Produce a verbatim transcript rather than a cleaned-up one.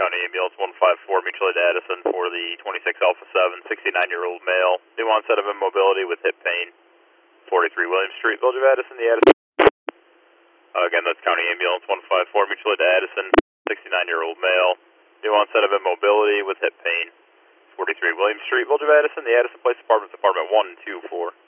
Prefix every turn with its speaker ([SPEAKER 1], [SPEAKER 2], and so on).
[SPEAKER 1] County Ambulance one five four, mutual aid to Addison for the twenty-six Alpha seven, sixty-nine-year-old male. New onset of immobility with hip pain. forty-three William Street, Village of Addison, the Addison. Uh, again, that's County Ambulance one five four, mutual aid to Addison, sixty-nine-year-old male. New onset of immobility with hip pain. forty-three William Street, Village of Addison, the Addison Place Apartments, apartment one two four.